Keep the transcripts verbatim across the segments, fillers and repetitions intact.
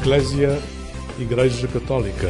Eclésia, Igreja Católica.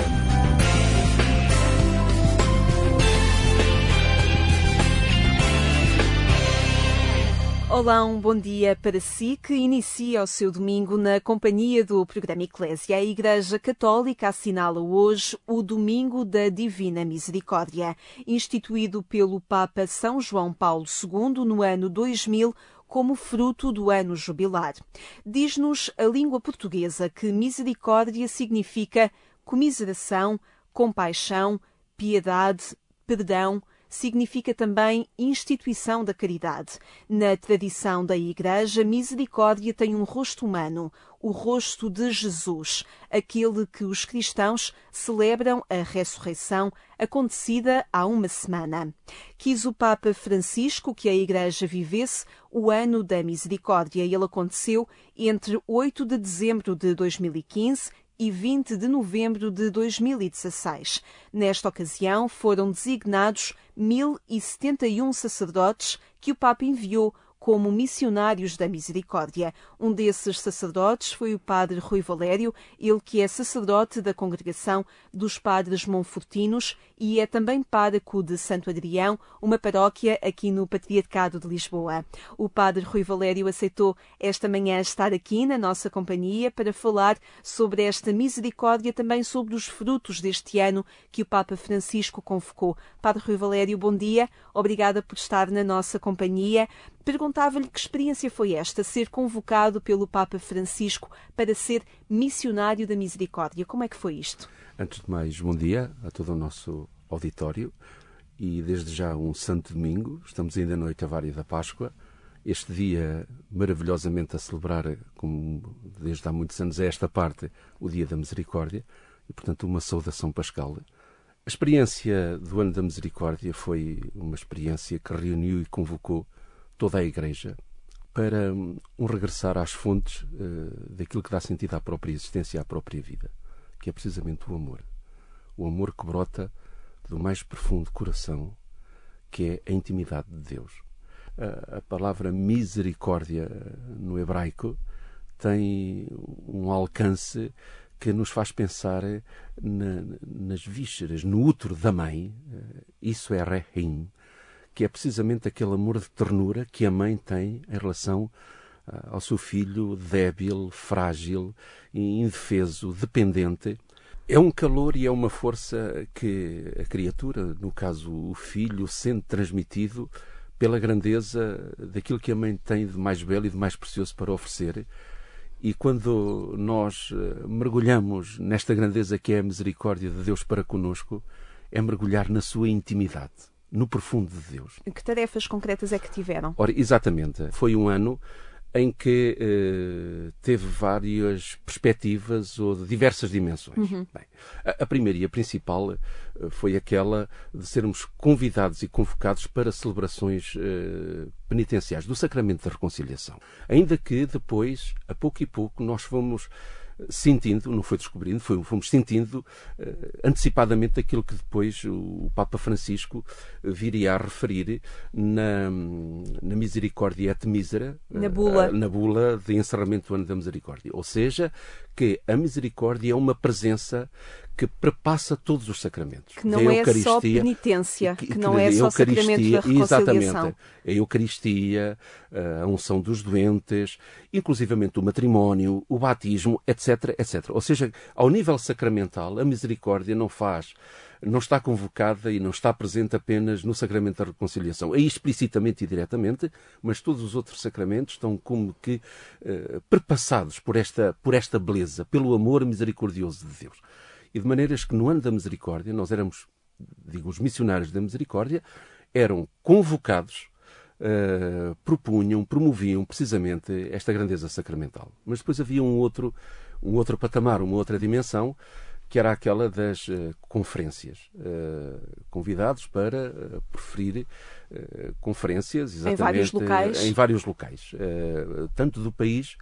Olá, um bom dia para si que inicia o seu domingo na companhia do programa Eclésia. A Igreja Católica assinala hoje o Domingo da Divina Misericórdia, instituído pelo Papa São João Paulo segundo no ano dois mil, como fruto do ano jubilar. Diz-nos a língua portuguesa que misericórdia significa comiseração, compaixão, piedade, perdão. Significa também instituição da caridade. Na tradição da Igreja, misericórdia tem um rosto humano, o rosto de Jesus, aquele que os cristãos celebram a ressurreição, acontecida há uma semana. Quis o Papa Francisco que a Igreja vivesse o ano da misericórdia e ele aconteceu entre oito de dezembro de dois mil e quinze e vinte de novembro de dois mil e dezasseis. Nesta ocasião foram designados mil e setenta e um sacerdotes que o Papa enviou como missionários da misericórdia. Um desses sacerdotes foi o padre Rui Valério, ele que é sacerdote da Congregação dos Padres Monfortinos e é também pároco de Santo Adrião, uma paróquia aqui no Patriarcado de Lisboa. O padre Rui Valério aceitou esta manhã estar aqui na nossa companhia para falar sobre esta misericórdia, também sobre os frutos deste ano que o Papa Francisco convocou. Padre Rui Valério, bom dia, obrigada por estar na nossa companhia. Perguntava-lhe que experiência foi esta, ser convocado pelo Papa Francisco para ser missionário da misericórdia. Como é que foi isto? Antes de mais, bom dia a todo o nosso auditório e desde já um santo domingo. Estamos ainda na oitavária da Páscoa. Este dia maravilhosamente a celebrar, como desde há muitos anos é esta parte, o Dia da Misericórdia e, portanto, uma saudação pascal. A experiência do Ano da Misericórdia foi uma experiência que reuniu e convocou toda a Igreja para um regressar às fontes uh, daquilo que dá sentido à própria existência, à própria vida, que é precisamente o amor. O amor que brota do mais profundo coração, que é a intimidade de Deus. A, a palavra misericórdia no hebraico tem um alcance que nos faz pensar na, nas vísceras, no útero da mãe. Isso é rehim, que é precisamente aquele amor de ternura que a mãe tem em relação ao seu filho débil, frágil, indefeso, dependente. É um calor e é uma força que a criatura, no caso o filho, sente transmitido pela grandeza daquilo que a mãe tem de mais belo e de mais precioso para oferecer. E quando nós mergulhamos nesta grandeza que é a misericórdia de Deus para conosco, é mergulhar na sua intimidade, no profundo de Deus. Que tarefas concretas é que tiveram? Ora, exatamente. Foi um ano em que eh, teve várias perspectivas ou de diversas dimensões. Uhum. Bem, a, a primeira e a principal eh, foi aquela de sermos convidados e convocados para celebrações eh, penitenciais do Sacramento da Reconciliação. Ainda que depois, a pouco e pouco, nós fomos sentindo, não foi descobrindo, foi, fomos sentindo uh, antecipadamente aquilo que depois o Papa Francisco viria a referir na, na Misericórdia et Misera, na bula. Uh, na bula de encerramento do Ano da Misericórdia. Ou seja, que a misericórdia é uma presença que perpassa todos os sacramentos. Que não é só penitência, que, que não é só sacramento da reconciliação. Exatamente. A Eucaristia, a unção dos doentes, inclusivamente o matrimónio, o batismo, etc, etcétera. Ou seja, ao nível sacramental, a misericórdia não faz, não está convocada e não está presente apenas no sacramento da reconciliação. Aí explicitamente e diretamente, mas todos os outros sacramentos estão como que uh, perpassados por esta, por esta beleza, pelo amor misericordioso de Deus. E de maneiras que no ano da misericórdia, nós éramos, digo, os missionários da misericórdia, eram convocados, uh, propunham, promoviam precisamente esta grandeza sacramental. Mas depois havia um outro, um outro patamar, uma outra dimensão, que era aquela das uh, conferências. Uh, convidados para uh, preferir uh, conferências, exatamente, em vários locais, em vários locais uh, tanto do país,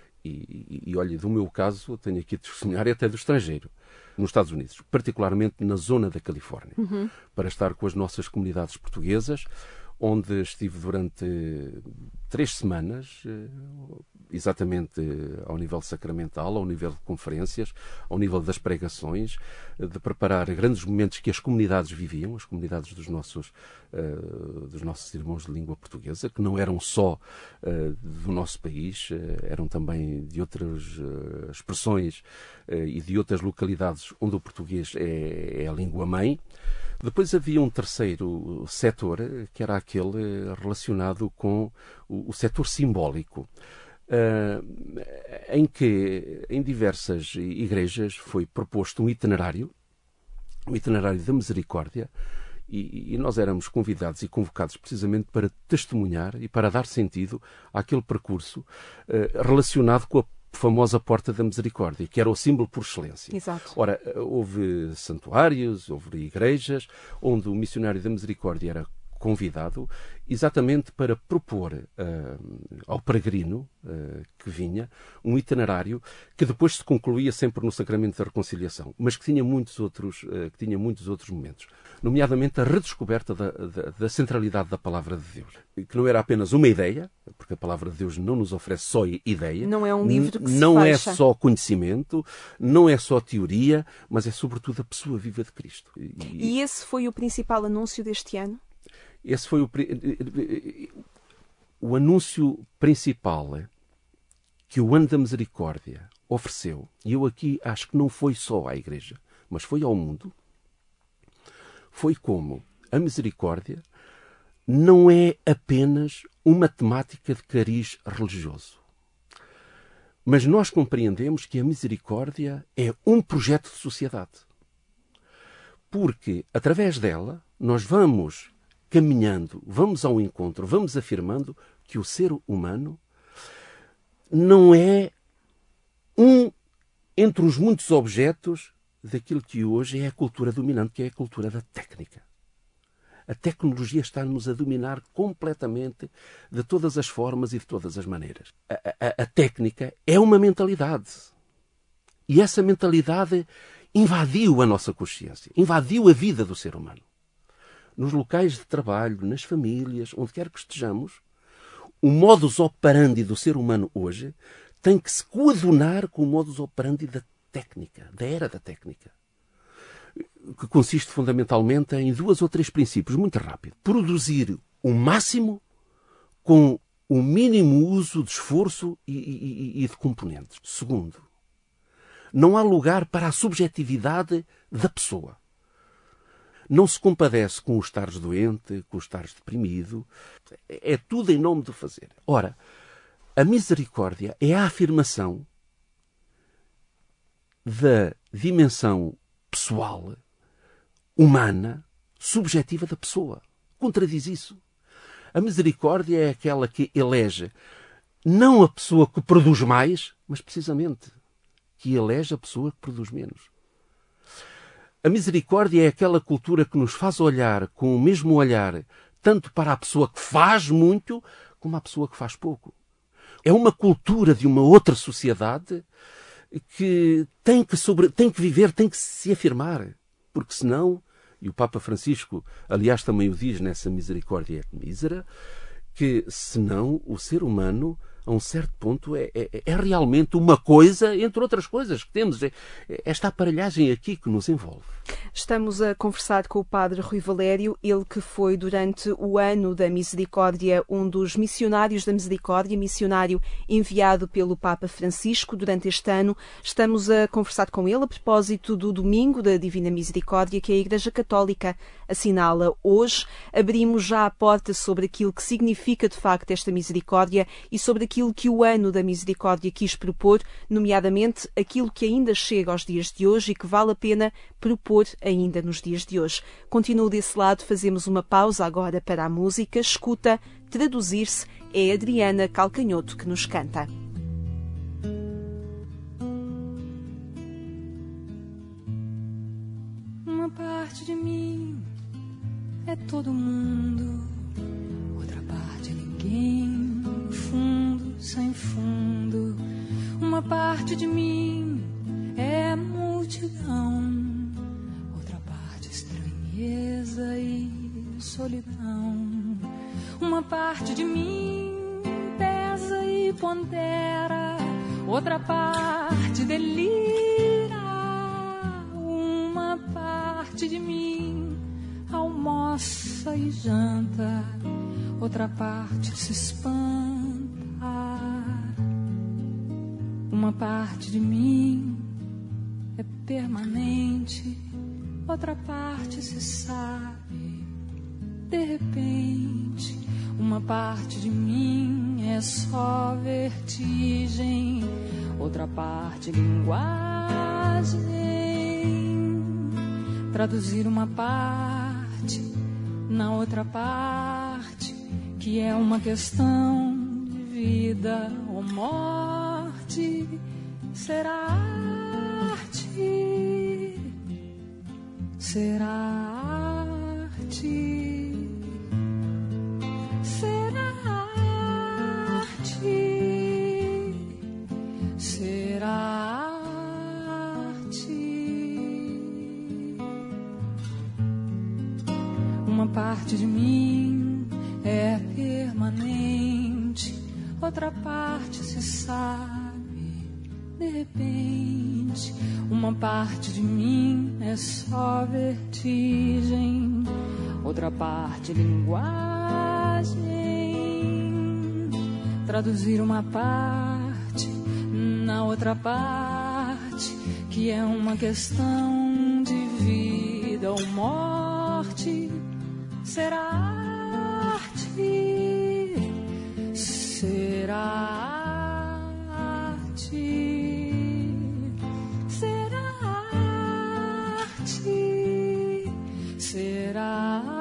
e, e, e olha, do meu caso, tenho aqui a testemunhar até do estrangeiro, nos Estados Unidos, particularmente na zona da Califórnia, uhum. para estar com as nossas comunidades portuguesas, onde estive durante três semanas, exatamente ao nível sacramental, ao nível de conferências, ao nível das pregações, de preparar grandes momentos que as comunidades viviam, as comunidades dos nossos, uh, dos nossos irmãos de língua portuguesa, que não eram só uh, do nosso país, uh, eram também de outras uh, expressões uh, e de outras localidades onde o português é, é a língua-mãe. Depois havia um terceiro setor, que era aquele relacionado com o, o setor simbólico, uh, em que em diversas igrejas foi proposto um itinerário, um itinerário da misericórdia, e, e nós éramos convidados e convocados precisamente para testemunhar e para dar sentido àquele percurso uh, relacionado com a famosa Porta da Misericórdia, que era o símbolo por excelência. Exato. Ora, houve santuários, houve igrejas, onde o missionário da Misericórdia era convidado exatamente para propor uh, ao peregrino uh, que vinha um itinerário que depois se concluía sempre no sacramento da reconciliação, mas que tinha muitos outros, uh, que tinha muitos outros momentos, nomeadamente a redescoberta da, da, da centralidade da Palavra de Deus, que não era apenas uma ideia, porque a Palavra de Deus não nos oferece só ideia, não é um livro que se não fecha. É só conhecimento, não é só teoria, mas é sobretudo a pessoa viva de Cristo. E, e esse foi o principal anúncio deste ano? Esse foi o, o anúncio principal que o Ano da Misericórdia ofereceu, e eu aqui acho que não foi só à Igreja, mas foi ao mundo, foi como a misericórdia não é apenas uma temática de cariz religioso. Mas nós compreendemos que a misericórdia é um projeto de sociedade. Porque, através dela, nós vamos caminhando, vamos ao encontro, vamos afirmando que o ser humano não é um entre os muitos objetos daquilo que hoje é a cultura dominante, que é a cultura da técnica. A tecnologia está-nos a dominar completamente de todas as formas e de todas as maneiras. A, a, a técnica é uma mentalidade. E essa mentalidade invadiu a nossa consciência, invadiu a vida do ser humano. Nos locais de trabalho, nas famílias, onde quer que estejamos, o modus operandi do ser humano hoje tem que se coadunar com o modus operandi da técnica, da era da técnica, que consiste fundamentalmente em dois ou três princípios, muito rápido. Produzir o máximo com o mínimo uso de esforço e, e, e de componentes. Segundo, não há lugar para a subjetividade da pessoa. Não se compadece com o estares doente, com o estares deprimido. É tudo em nome do fazer. Ora, a misericórdia é a afirmação da dimensão pessoal, humana, subjetiva da pessoa. Contradiz isso. A misericórdia é aquela que elege não a pessoa que produz mais, mas precisamente que elege a pessoa que produz menos. A misericórdia é aquela cultura que nos faz olhar com o mesmo olhar tanto para a pessoa que faz muito como a pessoa que faz pouco. É uma cultura de uma outra sociedade que tem que, sobre, tem que viver, tem que se afirmar. Porque senão, e o Papa Francisco, aliás, também o diz nessa Misericórdia Mísera, que senão o ser humano, a um certo ponto, é, é, é realmente uma coisa, entre outras coisas que temos. É, é esta aparelhagem aqui que nos envolve. Estamos a conversar com o Padre Rui Valério, ele que foi durante o ano da Misericórdia um dos missionários da Misericórdia, missionário enviado pelo Papa Francisco durante este ano. Estamos a conversar com ele a propósito do Domingo da Divina Misericórdia que a Igreja Católica assinala hoje. Abrimos já a porta sobre aquilo que significa de facto esta misericórdia e sobre aquilo que o ano da Misericórdia quis propor, nomeadamente aquilo que ainda chega aos dias de hoje e que vale a pena propor ainda nos dias de hoje. Continuo desse lado, fazemos uma pausa agora para a música. Escuta, traduzir-se, é Adriana Calcanhoto que nos canta. Uma parte de mim é todo mundo, outra parte é ninguém, no fundo, sem fundo. Uma parte de mim é a multidão, outra parte estranheza e solidão. uma parte de mim pesa e pondera, outra parte delira, uma parte de mim almoça e janta, outra parte se espanta, uma parte de mim é permanente, outra parte se sabe de repente, uma parte de mim é só vertigem, outra parte linguagem. Traduzir uma parte na outra parte, que é uma questão de vida ou morte, será arte, será arte. Será arte, será arte. Uma parte de mim é permanente, outra parte se sabe de repente. Uma parte de mim é só vertigem, outra parte linguagem. Traduzir uma parte na outra parte, que é uma questão de vida ou morte, será arte, será arte, será arte, será arte.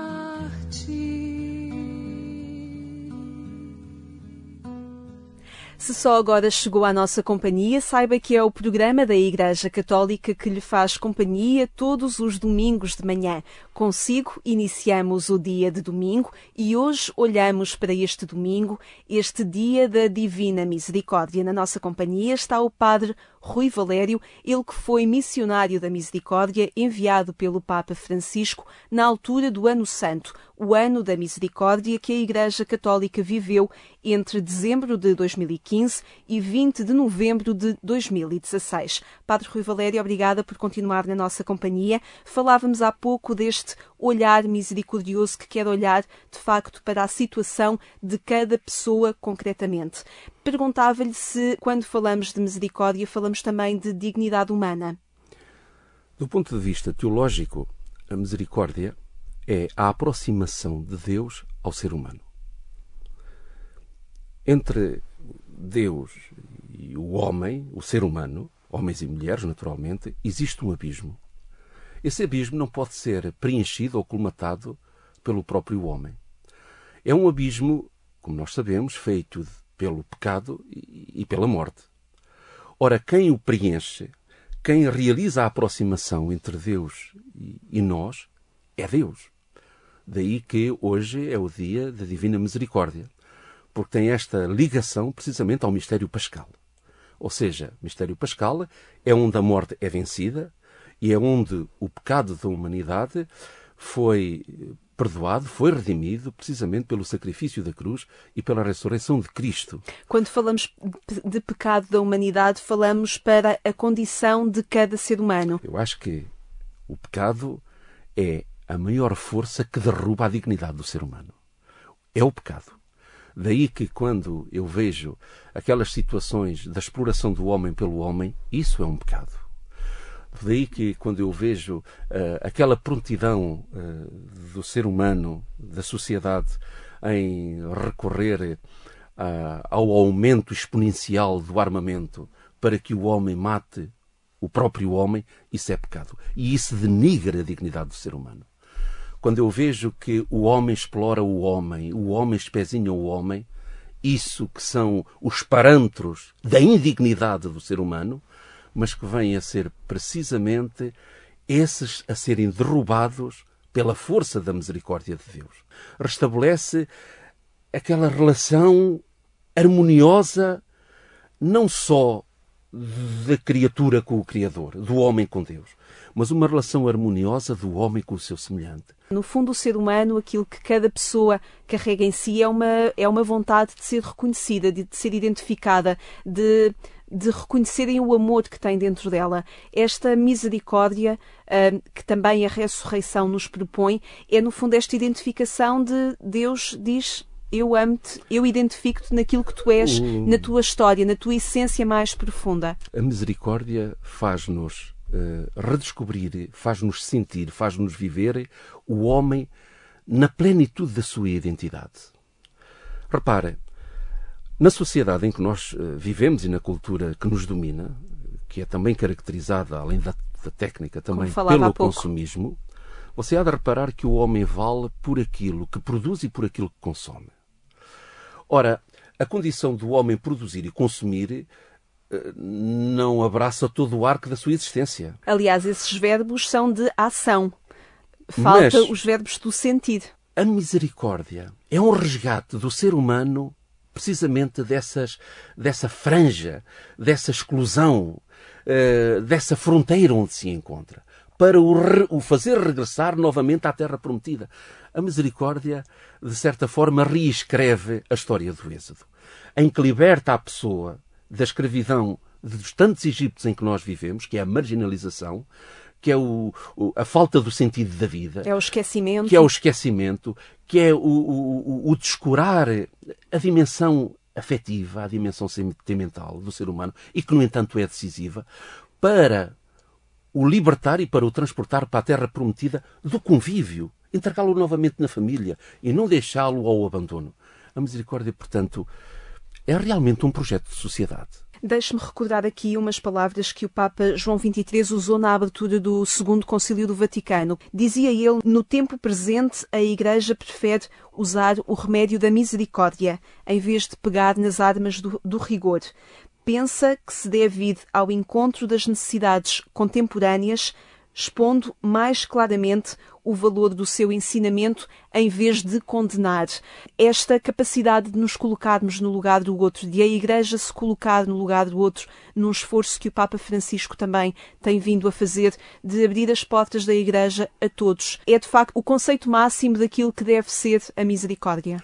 Se só agora chegou à nossa companhia, saiba que é o programa da Igreja Católica que lhe faz companhia todos os domingos de manhã. Consigo iniciamos o dia de domingo e hoje olhamos para este domingo, este dia da Divina Misericórdia. Na nossa companhia está o Padre Rui Valério, ele que foi missionário da Misericórdia, enviado pelo Papa Francisco na altura do Ano Santo, o Ano da Misericórdia que a Igreja Católica viveu entre dezembro de dois mil e quinze e vinte de novembro de dois mil e dezasseis. Padre Rui Valério, obrigada por continuar na nossa companhia. Falávamos há pouco deste olhar misericordioso que quer olhar, de facto, para a situação de cada pessoa concretamente. Perguntava-lhe se, quando falamos de misericórdia, falamos também de dignidade humana. Do ponto de vista teológico, a misericórdia é a aproximação de Deus ao ser humano. Entre Deus e o homem, o ser humano, homens e mulheres, naturalmente, existe um abismo. Esse abismo não pode ser preenchido ou colmatado pelo próprio homem. É um abismo, como nós sabemos, feito pelo pecado e pela morte. Ora, quem o preenche, quem realiza a aproximação entre Deus e nós, é Deus. Daí que hoje é o dia da Divina Misericórdia, porque tem esta ligação precisamente ao mistério pascal. Ou seja, o mistério pascal é onde a morte é vencida e é onde o pecado da humanidade foi perdoado, foi redimido precisamente pelo sacrifício da cruz e pela ressurreição de Cristo. Quando falamos de pecado da humanidade, falamos para a condição de cada ser humano. Eu acho que o pecado é a maior força que derruba a dignidade do ser humano. É o pecado. Daí que quando eu vejo aquelas situações da exploração do homem pelo homem, isso é um pecado. Daí que quando eu vejo uh, aquela prontidão uh, do ser humano, da sociedade, em recorrer uh, ao aumento exponencial do armamento para que o homem mate o próprio homem, isso é pecado. E isso denigra a dignidade do ser humano. Quando eu vejo que o homem explora o homem, o homem espezinha o homem, isso que são os parâmetros da indignidade do ser humano, mas que vêm a ser precisamente esses a serem derrubados pela força da misericórdia de Deus. Restabelece aquela relação harmoniosa, não só da criatura com o Criador, do homem com Deus, mas uma relação harmoniosa do homem com o seu semelhante. No fundo, o ser humano, aquilo que cada pessoa carrega em si é uma, é uma vontade de ser reconhecida, de, de ser identificada, de, de reconhecerem o amor que tem dentro dela. Esta misericórdia, uh, que também a ressurreição nos propõe, é no fundo esta identificação de Deus diz: eu amo-te, eu identifico-te naquilo que tu és, o... na tua história, na tua essência mais profunda. A misericórdia faz-nos Uh, redescobrir, faz-nos sentir, faz-nos viver o homem na plenitude da sua identidade. Repare, na sociedade em que nós uh, vivemos e na cultura que nos domina, que é também caracterizada, além da, da técnica, também pelo consumismo, você há de reparar que o homem vale por aquilo que produz e por aquilo que consome. Ora, a condição do homem produzir e consumir não abraça todo o arco da sua existência. Aliás, esses verbos são de ação. Falta Mas os verbos do sentir. A misericórdia é um resgate do ser humano precisamente dessas, dessa franja, dessa exclusão, uh, dessa fronteira onde se encontra, para o, re, o fazer regressar novamente à terra prometida. A misericórdia, de certa forma, reescreve a história do Êxodo, em que liberta a pessoa da escravidão dos tantos Egípcios em que nós vivemos, que é a marginalização, que é o, o, a falta do sentido da vida. É o esquecimento. Que é o esquecimento, que é o, o, o descurar a dimensão afetiva, a dimensão sentimental do ser humano, e que, no entanto, é decisiva, para o libertar e para o transportar para a terra prometida do convívio, entregá-lo novamente na família e não deixá-lo ao abandono. A misericórdia, portanto, é realmente um projeto de sociedade. Deixe-me recordar aqui umas palavras que o Papa João vinte e três usou na abertura do Segundo Concílio do Vaticano. Dizia ele: no tempo presente, a Igreja prefere usar o remédio da misericórdia, em vez de pegar nas armas do, do rigor. Pensa que se deve ir ao encontro das necessidades contemporâneas, expondo mais claramente o valor do seu ensinamento em vez de condenar. Esta capacidade de nos colocarmos no lugar do outro, de a Igreja se colocar no lugar do outro, num esforço que o Papa Francisco também tem vindo a fazer, de abrir as portas da Igreja a todos. É, de facto, o conceito máximo daquilo que deve ser a misericórdia.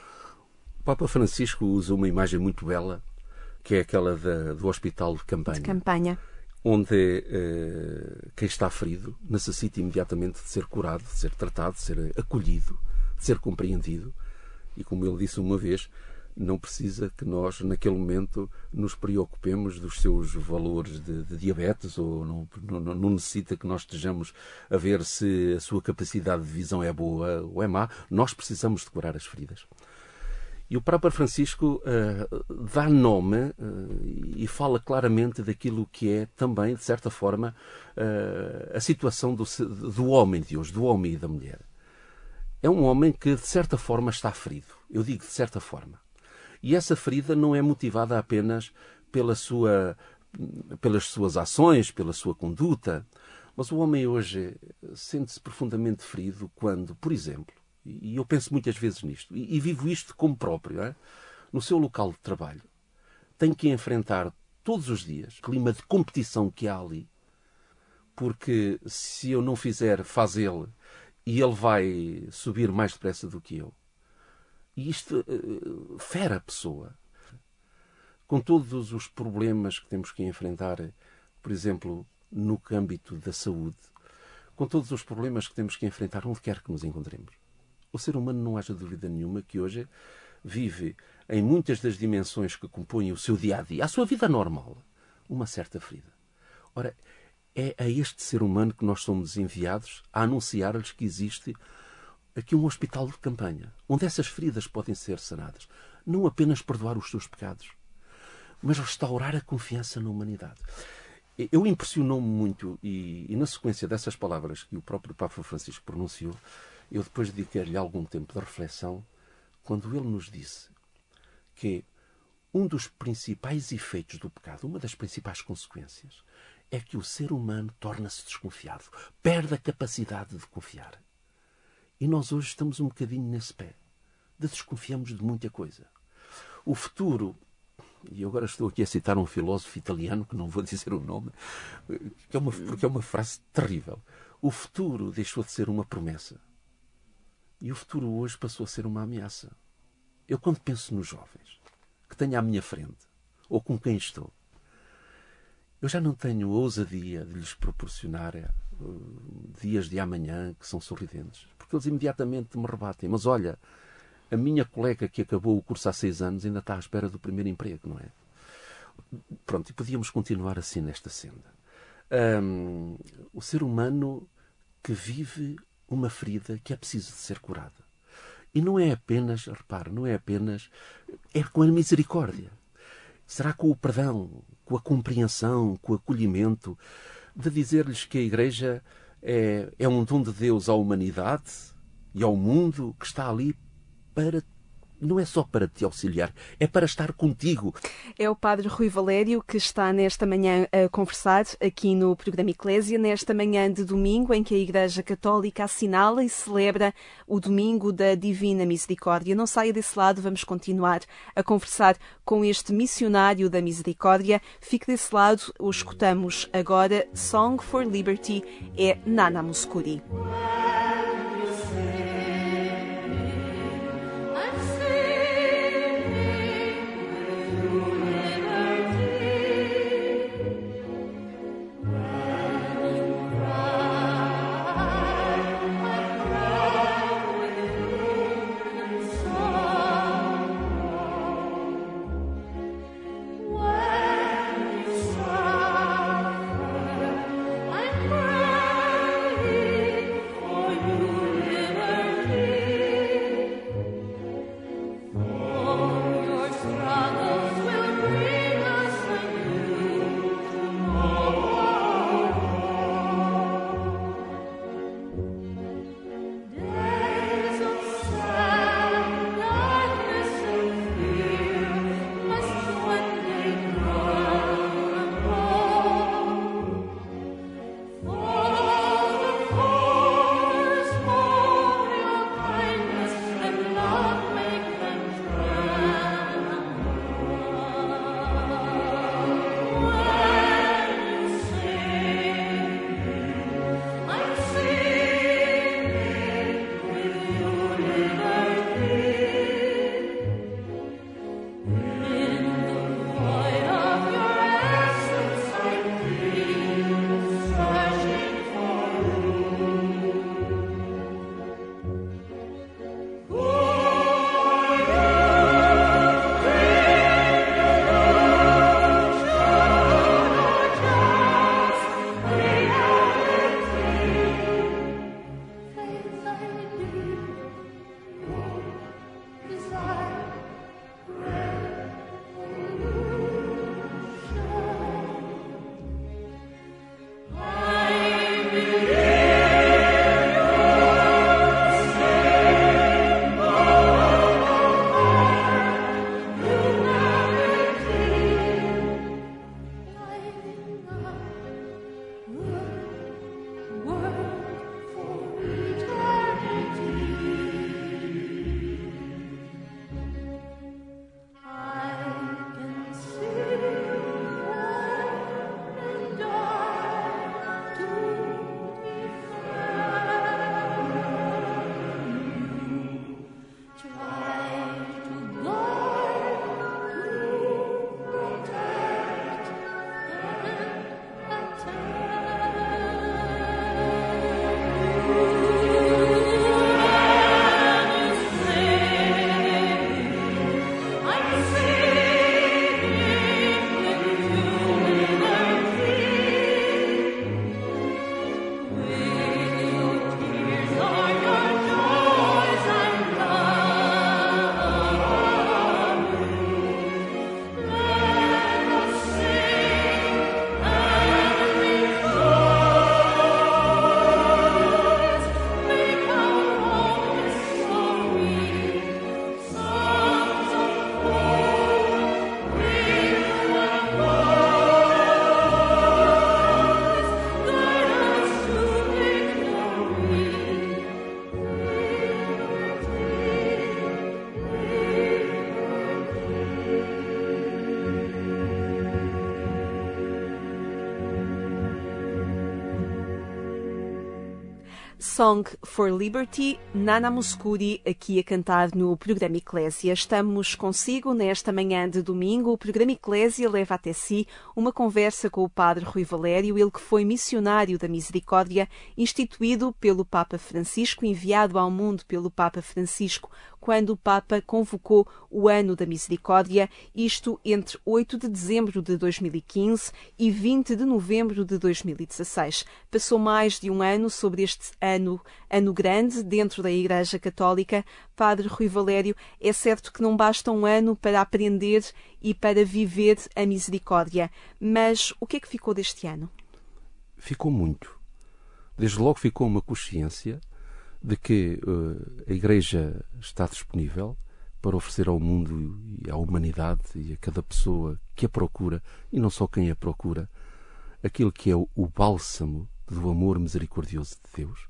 O Papa Francisco usa uma imagem muito bela, que é aquela da, do hospital de campanha. De campanha. Onde eh, quem está ferido necessita imediatamente de ser curado, de ser tratado, de ser acolhido, de ser compreendido. E como ele disse uma vez, não precisa que nós, naquele momento, nos preocupemos dos seus valores de, de diabetes, ou não, não, não necessita que nós estejamos a ver se a sua capacidade de visão é boa ou é má. Nós precisamos de curar as feridas. E o Papa Francisco uh, dá nome uh, e fala claramente daquilo que é também, de certa forma, uh, a situação do, do homem de hoje, do homem e da mulher. É um homem que, de certa forma, está ferido. Eu digo de certa forma. E essa ferida não é motivada apenas pela sua, pelas suas ações, pela sua conduta, mas o homem hoje sente-se profundamente ferido quando, por exemplo, e eu penso muitas vezes nisto, e, e vivo isto como próprio, é? No seu local de trabalho, tem que enfrentar todos os dias o clima de competição que há ali, porque se eu não fizer, faz ele, e ele vai subir mais depressa do que eu. E isto uh, fere a pessoa. Com todos os problemas que temos que enfrentar, por exemplo, no âmbito da saúde, com todos os problemas que temos que enfrentar onde quer que nos encontremos. O ser humano, não haja dúvida nenhuma, que hoje vive em muitas das dimensões que compõem o seu dia-a-dia, a sua vida normal, uma certa ferida. Ora, é a este ser humano que nós somos enviados a anunciar-lhes que existe aqui um hospital de campanha, onde essas feridas podem ser sanadas. Não apenas perdoar os seus pecados, mas restaurar a confiança na humanidade. Eu impressionou-me muito, e, e na sequência dessas palavras que o próprio Papa Francisco pronunciou, eu depois dediquei-lhe algum tempo de reflexão, quando ele nos disse que um dos principais efeitos do pecado, uma das principais consequências, é que o ser humano torna-se desconfiado, perde a capacidade de confiar. E nós hoje estamos um bocadinho nesse pé, de desconfiamos de muita coisa. O futuro e eu agora estou aqui a citar um filósofo italiano, que não vou dizer o nome, que é uma, porque é uma frase terrível. O futuro deixou de ser uma promessa. E o futuro hoje passou a ser uma ameaça. Eu, quando penso nos jovens que tenho à minha frente, ou com quem estou, eu já não tenho a ousadia de lhes proporcionar uh, dias de amanhã que são sorridentes. Porque eles imediatamente me rebatem. Mas olha, a minha colega que acabou o curso há seis anos ainda está à espera do primeiro emprego, não é? Pronto, e podíamos continuar assim nesta senda. Um, o ser humano que vive uma ferida que é preciso de ser curada. E não é apenas, repare, não é apenas, é com a misericórdia. Será com o perdão, com a compreensão, com o acolhimento, de dizer-lhes que a Igreja é, é um dom de Deus à humanidade e ao mundo, que está ali para, não é só para te auxiliar, é para estar contigo. É o Padre Rui Valério que está nesta manhã a conversar aqui no programa Eclésia, nesta manhã de domingo em que a Igreja Católica assinala e celebra o Domingo da Divina Misericórdia. Não saia desse lado, vamos continuar a conversar com este missionário da Misericórdia. Fique desse lado, o escutamos agora. Song for Liberty é Nana Mouskouri. For you. Song for Liberty, Nana Mouskouri, aqui a cantar no programa Eclésia. Estamos consigo nesta manhã de domingo. O programa Eclésia leva até si uma conversa com o padre Rui Valério, ele que foi missionário da Misericórdia, instituído pelo Papa Francisco, enviado ao mundo pelo Papa Francisco, quando o Papa convocou o Ano da Misericórdia, isto entre oito de dezembro de dois mil e quinze e vinte de novembro de dois mil e dezasseis. Passou mais de um ano sobre este ano, ano grande, dentro da Igreja Católica. Padre Rui Valério, é certo que não basta um ano para aprender e para viver a misericórdia, mas o que é que ficou deste ano? Ficou muito. Desde logo ficou uma consciência de que uh, a Igreja está disponível para oferecer ao mundo e à humanidade e a cada pessoa que a procura, e não só quem a procura, aquilo que é o, o bálsamo do amor misericordioso de Deus,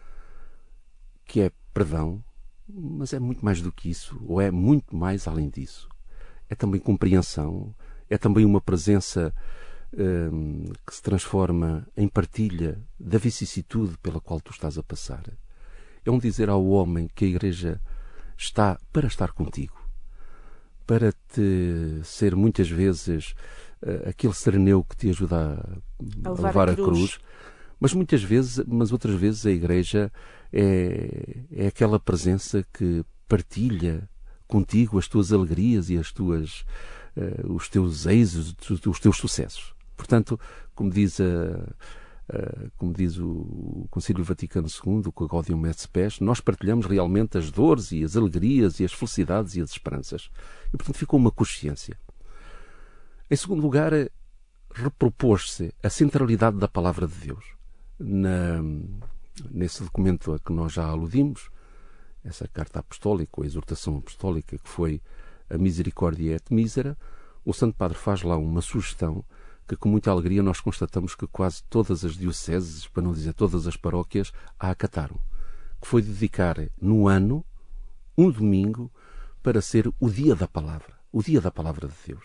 que é perdão, mas é muito mais do que isso, ou é muito mais além disso. É também compreensão, é também uma presença um, que se transforma em partilha da vicissitude pela qual tu estás a passar. É um dizer ao homem que a Igreja está para estar contigo, para te ser muitas vezes uh, aquele sereneu que te ajuda a, a levar, a levar a cruz. cruz, mas muitas vezes, mas outras vezes a Igreja é, é aquela presença que partilha contigo as tuas alegrias e as tuas, uh, os teus êxitos, os teus sucessos. Portanto, como diz a Uh, como diz o Concílio Vaticano segundo, com a Gaudium et Spes, nós partilhamos realmente as dores e as alegrias e as felicidades e as esperanças. E, portanto, ficou uma consciência. Em segundo lugar, repropôs-se a centralidade da Palavra de Deus. Na, nesse documento a que nós já aludimos, essa carta apostólica, ou a exortação apostólica, que foi a Misericórdia et Misera, o Santo Padre faz lá uma sugestão que com muita alegria nós constatamos que quase todas as dioceses, para não dizer todas as paróquias, a acataram, que foi dedicar no ano um domingo para ser o dia da palavra, o dia da palavra de Deus.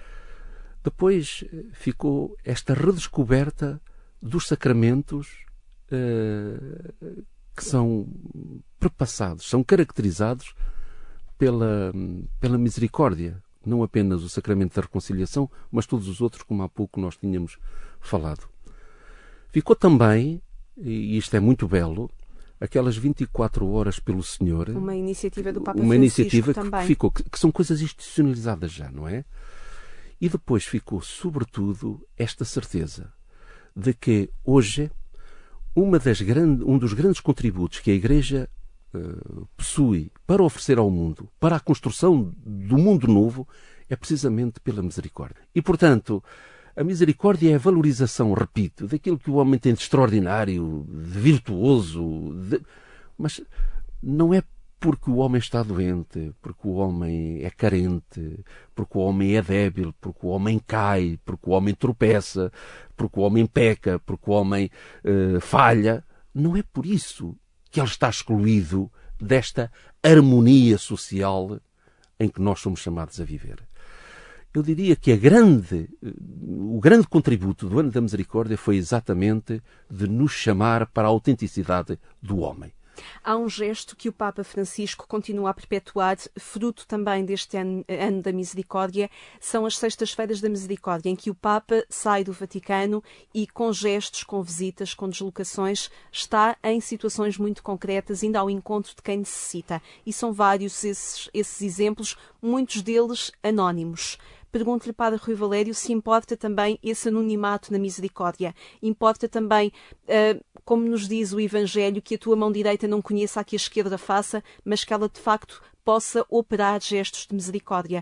Depois ficou esta redescoberta dos sacramentos eh, que são perpassados, são caracterizados pela, pela misericórdia. Não apenas o sacramento da reconciliação, mas todos os outros, como há pouco nós tínhamos falado. Ficou também, e isto é muito belo, aquelas vinte e quatro horas pelo Senhor. Uma iniciativa do Papa uma Francisco iniciativa também. Que, ficou, que, que são coisas institucionalizadas já, não é? E depois ficou, sobretudo, esta certeza de que hoje uma das grande, um dos grandes contributos que a Igreja possui para oferecer ao mundo, para a construção do mundo novo, é precisamente pela misericórdia. E, portanto, a misericórdia é a valorização, repito, daquilo que o homem tem de extraordinário, de virtuoso, de... mas não é porque o homem está doente, porque o homem é carente, porque o homem é débil, porque o homem cai, porque o homem tropeça, porque o homem peca, porque o homem uh, falha. Não é por isso que ele está excluído desta harmonia social em que nós somos chamados a viver. Eu diria que a grande, o grande contributo do Ano da Misericórdia foi exatamente de nos chamar para a autenticidade do homem. Há um gesto que o Papa Francisco continua a perpetuar, fruto também deste ano, ano da Misericórdia, são as Sextas-feiras da Misericórdia, em que o Papa sai do Vaticano e, com gestos, com visitas, com deslocações, está em situações muito concretas, indo ao encontro de quem necessita. E são vários esses, esses exemplos, muitos deles anónimos. Pergunto-lhe, Padre Rui Valério, se importa também esse anonimato na misericórdia. Importa também, uh, como nos diz o Evangelho, que a tua mão direita não conheça a que a esquerda faça, mas que ela, de facto, possa operar gestos de misericórdia.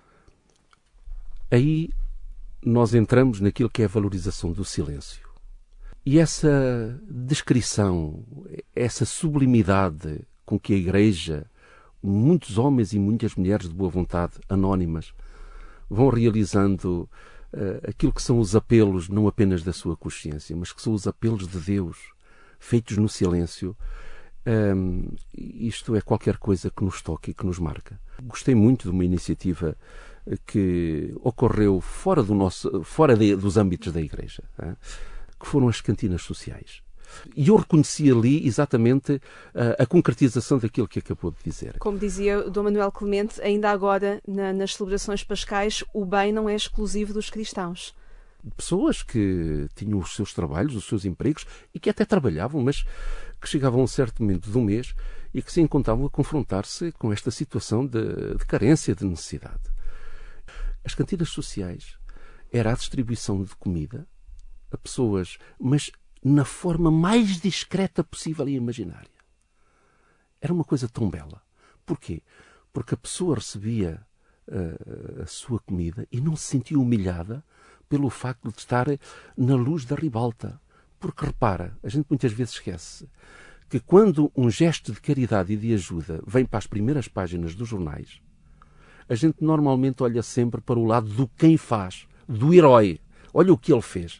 Aí nós entramos naquilo que é a valorização do silêncio. E essa descrição, essa sublimidade com que a Igreja, muitos homens e muitas mulheres de boa vontade, anónimas, vão realizando uh, aquilo que são os apelos não apenas da sua consciência, mas que são os apelos de Deus, feitos no silêncio. Um, isto é qualquer coisa que nos toque e que nos marca. Gostei muito de uma iniciativa que ocorreu fora, do nosso, fora de, dos âmbitos da Igreja, hein? Que foram as cantinas sociais. E eu reconheci ali exatamente a, a concretização daquilo que acabou de dizer. Como dizia o Dom Manuel Clemente, ainda agora na, nas celebrações pascais, o bem não é exclusivo dos cristãos. Pessoas que tinham os seus trabalhos, os seus empregos e que até trabalhavam, mas que chegavam a um certo momento do mês e que se encontravam a confrontar-se com esta situação de, de carência, de necessidade. As cantinas sociais era a distribuição de comida a pessoas, mas na forma mais discreta possível e imaginária. Era uma coisa tão bela. Porquê? Porque a pessoa recebia uh, a sua comida e não se sentia humilhada pelo facto de estar na luz da ribalta. Porque, repara, a gente muitas vezes esquece que quando um gesto de caridade e de ajuda vem para as primeiras páginas dos jornais, a gente normalmente olha sempre para o lado do quem faz, do herói. Olha o que ele fez.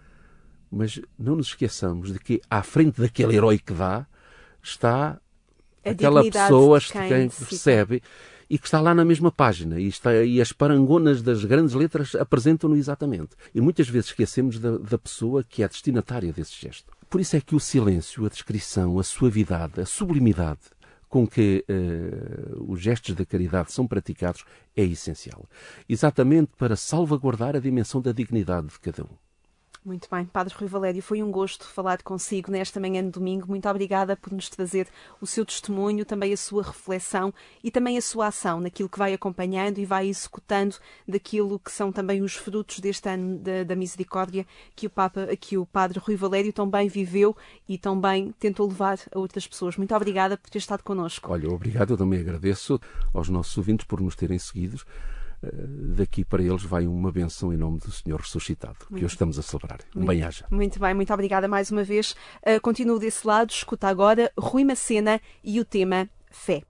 Mas não nos esqueçamos de que à frente daquele herói que dá está a aquela pessoa que quem necessita. recebe e que está lá na mesma página. E, está, e as parangonas das grandes letras apresentam-no exatamente. E muitas vezes esquecemos da, da pessoa que é destinatária desse gesto. Por isso é que o silêncio, a descrição, a suavidade, a sublimidade com que uh, os gestos da caridade são praticados é essencial. Exatamente para salvaguardar a dimensão da dignidade de cada um. Muito bem, Padre Rui Valério, foi um gosto falar consigo nesta manhã de domingo. Muito obrigada por nos trazer o seu testemunho, também a sua reflexão e também a sua ação naquilo que vai acompanhando e vai executando daquilo que são também os frutos deste ano da, da misericórdia que o Papa, que o Padre Rui Valério também viveu e também tentou levar a outras pessoas. Muito obrigada por ter estado connosco. Olha, obrigado, eu também agradeço aos nossos ouvintes por nos terem seguidos. Daqui para eles vai uma bênção em nome do Senhor ressuscitado, muito que hoje estamos a celebrar. Um bem-aja. Muito bem, muito obrigada mais uma vez. Uh, continuo desse lado, escuta agora Rui Macena e o tema Fé.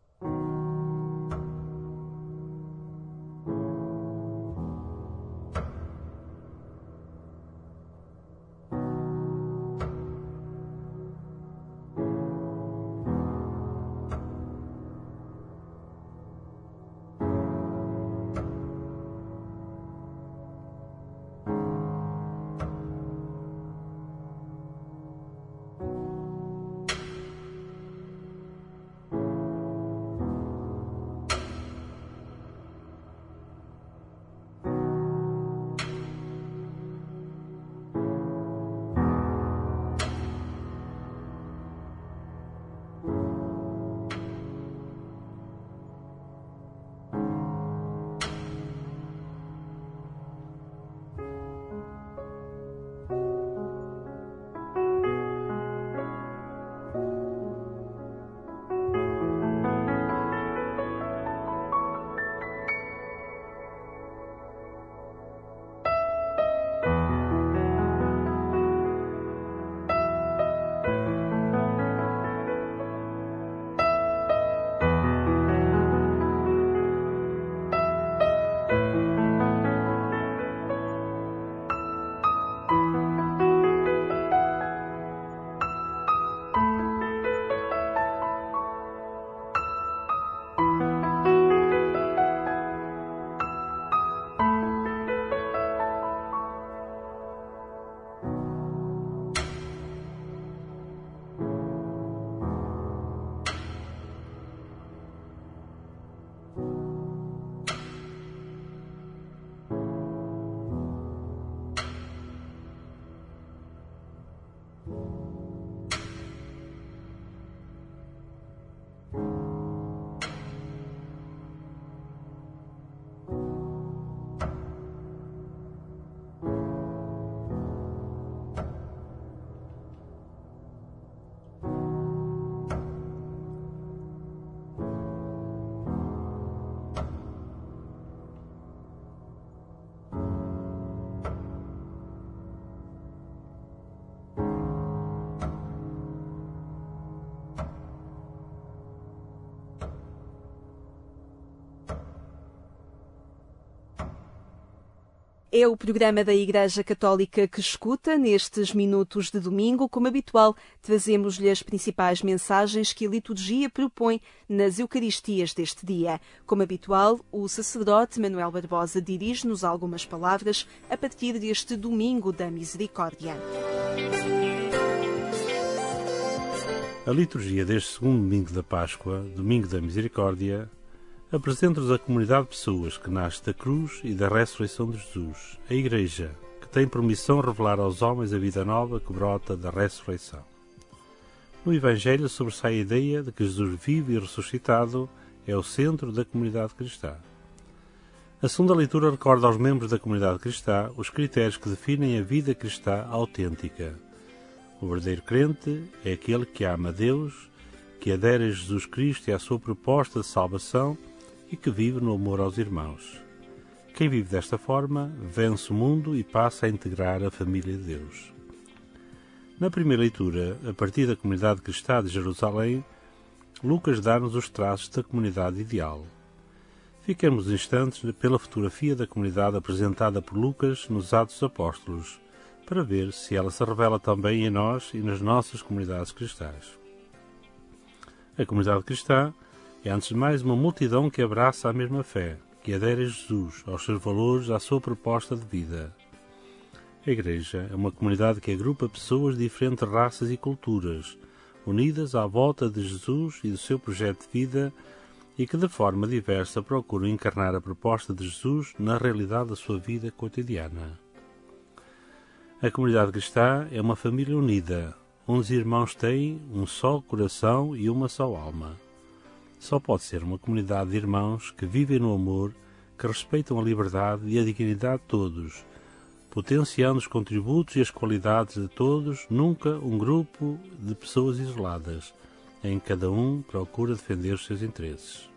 É o programa da Igreja Católica que escuta nestes minutos de domingo. Como habitual, trazemos-lhe as principais mensagens que a liturgia propõe nas Eucaristias deste dia. Como habitual, o sacerdote Manuel Barbosa dirige-nos algumas palavras a partir deste domingo da Misericórdia. A liturgia deste segundo domingo da Páscoa, domingo da Misericórdia, apresenta-nos a comunidade de pessoas que nasce da cruz e da ressurreição de Jesus, a Igreja, que tem por missão revelar aos homens a vida nova que brota da ressurreição. No Evangelho sobressai a ideia de que Jesus vivo e ressuscitado é o centro da comunidade cristã. A segunda leitura recorda aos membros da comunidade cristã os critérios que definem a vida cristã autêntica. O verdadeiro crente é aquele que ama a Deus, que adere a Jesus Cristo e à sua proposta de salvação e que vive no amor aos irmãos. Quem vive desta forma vence o mundo e passa a integrar a família de Deus. Na primeira leitura, a partir da comunidade cristã de Jerusalém, Lucas dá-nos os traços da comunidade ideal. Fiquemos instantes pela fotografia da comunidade apresentada por Lucas nos Atos dos Apóstolos, para ver se ela se revela também em nós e nas nossas comunidades cristãs. A comunidade cristã é, antes de mais, uma multidão que abraça a mesma fé, que adere a Jesus, aos seus valores, à sua proposta de vida. A Igreja é uma comunidade que agrupa pessoas de diferentes raças e culturas, unidas à volta de Jesus e do seu projeto de vida e que, de forma diversa, procuram encarnar a proposta de Jesus na realidade da sua vida cotidiana. A comunidade cristã é uma família unida, onde os irmãos têm um só coração e uma só alma. Só pode ser uma comunidade de irmãos que vivem no amor, que respeitam a liberdade e a dignidade de todos, potenciando os contributos e as qualidades de todos, nunca um grupo de pessoas isoladas, em que cada um procura defender os seus interesses.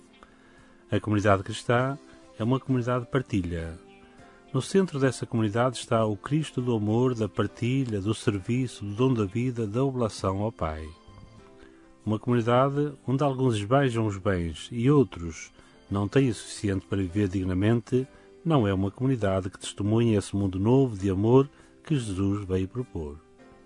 A comunidade cristã é uma comunidade de partilha. No centro dessa comunidade está o Cristo do amor, da partilha, do serviço, do dom da vida, da oblação ao Pai. Uma comunidade onde alguns esbanjam os bens e outros não têm o suficiente para viver dignamente, não é uma comunidade que testemunha esse mundo novo de amor que Jesus veio propor.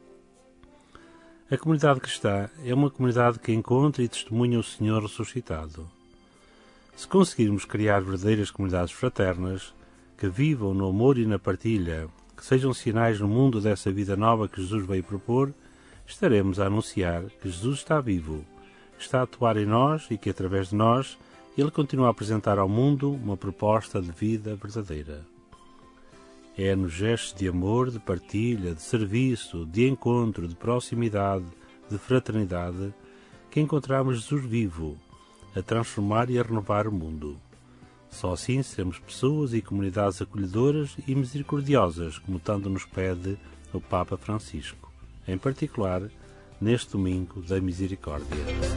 A comunidade cristã é uma comunidade que encontra e testemunha o Senhor ressuscitado. Se conseguirmos criar verdadeiras comunidades fraternas, que vivam no amor e na partilha, que sejam sinais no mundo dessa vida nova que Jesus veio propor, estaremos a anunciar que Jesus está vivo, está a atuar em nós e que, através de nós, Ele continua a apresentar ao mundo uma proposta de vida verdadeira. É nos gestos de amor, de partilha, de serviço, de encontro, de proximidade, de fraternidade, que encontramos Jesus vivo, a transformar e a renovar o mundo. Só assim seremos pessoas e comunidades acolhedoras e misericordiosas, como tanto nos pede o Papa Francisco, em particular neste domingo da Misericórdia.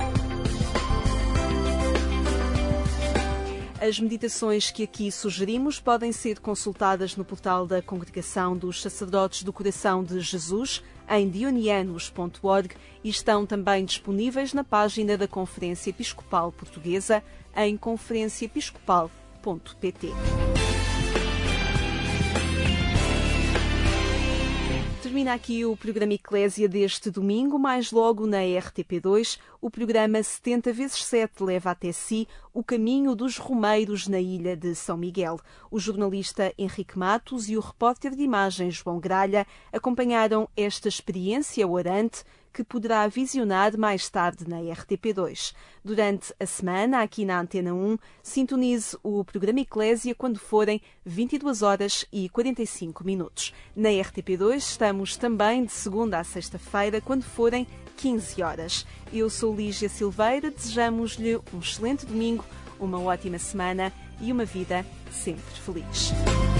As meditações que aqui sugerimos podem ser consultadas no portal da Congregação dos Sacerdotes do Coração de Jesus, em dionianos ponto org, e estão também disponíveis na página da Conferência Episcopal Portuguesa, em conferência episcopal ponto pt. Termina aqui o programa Eclésia deste domingo. Mais logo na R T P dois, o programa setenta vezes sete leva até si o caminho dos romeiros na ilha de São Miguel. O jornalista Henrique Matos e o repórter de imagens João Gralha acompanharam esta experiência orante que poderá visionar mais tarde na R T P dois. Durante a semana, aqui na Antena um, sintonize o programa Eclésia quando forem vinte e duas horas e quarenta e cinco minutos. Na R T P dois estamos também de segunda a sexta-feira, quando forem quinze horas. Eu sou Lígia Silveira, desejamos-lhe um excelente domingo, uma ótima semana e uma vida sempre feliz.